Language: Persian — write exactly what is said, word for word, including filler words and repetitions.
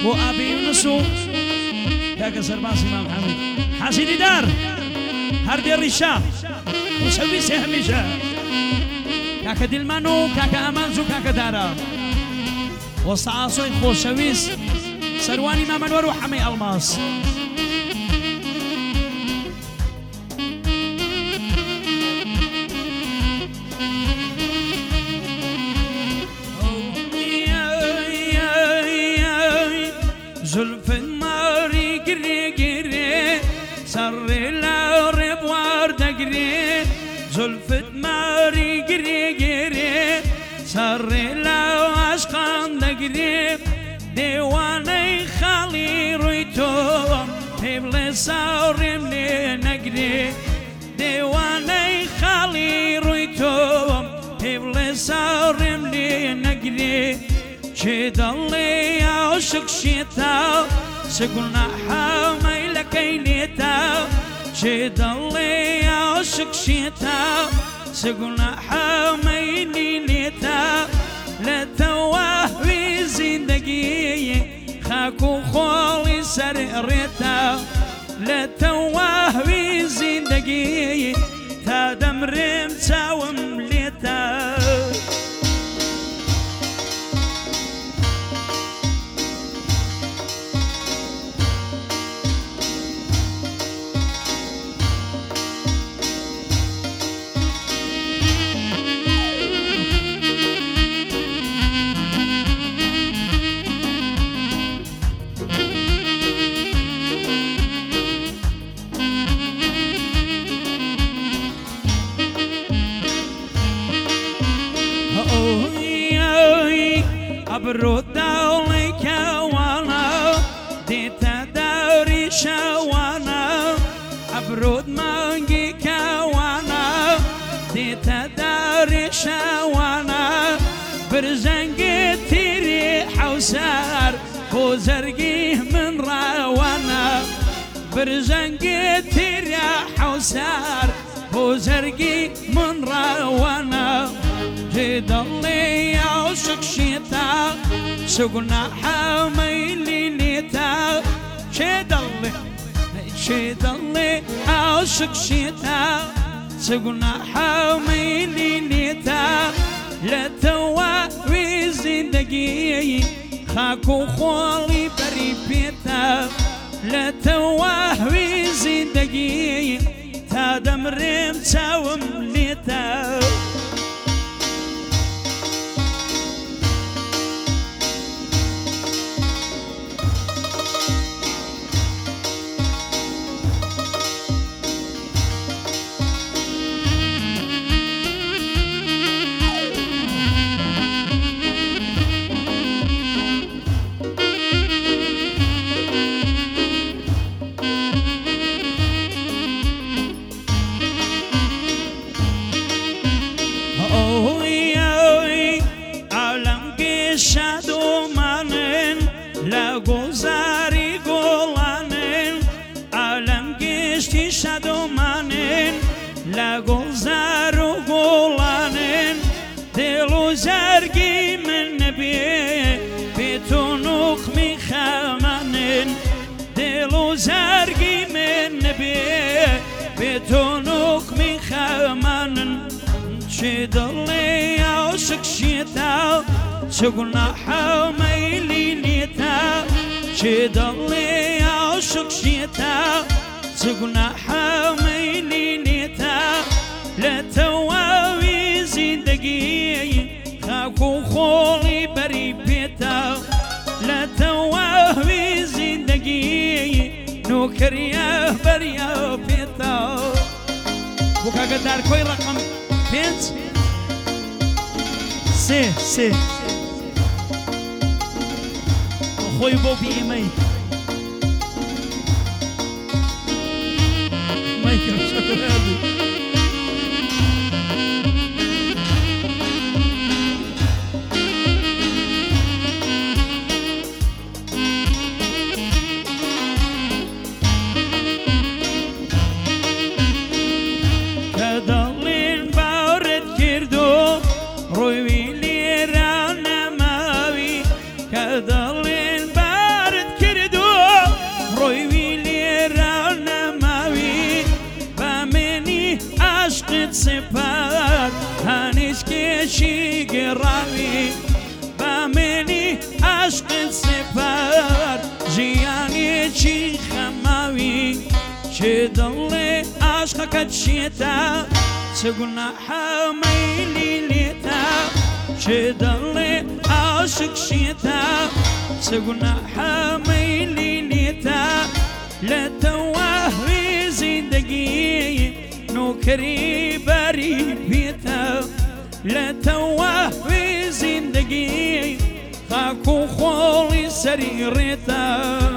بۆ ئابی یونس و کاکە سەرباز ئیمام حەمید حەزیری دار هەردێ ڕیشا خۆشەویستی هەمیشە کاکە دیلمان و کاکە ئەمانز و کاکە دارە وەستە ئاسۆی خۆشەویست سەروانی مامەنوەر و حەمەی ئەڵماس زلفت ماری گری گری سر لاری بوار دگری زلفت ماری گری گری سر لو عشقان دگری دیوانه خالی روی تو پیبل سارم لی نگری دیوانه خالی روی تو پیبل سارم لی نگری چه دلی عاشق شیتا سگونا حامی لکیلیتا چه دلی عاشق شیتا سگونا حامی لیلیتا لتوهوی زندگی خاکو خولی سر ریتا لتوهوی زندگی تا دمرم تاوم لیتا أبرد دولك وانا ديتا دوري شوانا أبرد مانجيك وانا ديتا دوري شوانا برزنجي تيري حوسار وزرقي من راوانا برزنجي تيري حوسار وزرقي من راوانا جدلي عاشق شيتا سقنا حاميلي ليتا جدلي جدلي عاشق شيتا سقنا حاميلي ليتا لا توهوي زندگي خاكو خولي بري بيتا لا توهوي زندگي تا دمرم تاوم ليتا شادو مانن لا گذاری گلانن عالم گشتی شادو مانن لا گذارو گلانن دلو زرگی من نبی بتونوخ می خمانن دلو زرگی من نبی بتونوخ می خمانن چه دلی عاشق شیتا سقنا حاميلي ليتا شدلي عاشق شيتا سقنا حاميلي ليتا لا توهوي زندگي خاكو خولي بري بيتا لا توهوي زندگي نوكريا بريا بيتا بوكا قدار كوي رقم بنت سي سي خوي بوبي إيمي مايكل شكرادي كدلين بارد كردو روي لي رانا ماوي كدلين بارد سپات هانیشکێکی گێڕاوی بامێنی عاشقت سپات ژیانێکی خەماوی چێ دڵێ عاشقەکەت چێتە چ گوناحە مەیلی لێتە چێ دڵێ عاشق شێتە چ گوناحە مەیلی لێتە لە تەواهی زیندگی نوکری بەری پێتە لە تەواهی زیندگی خاک و خۆڵی سەری ڕێتە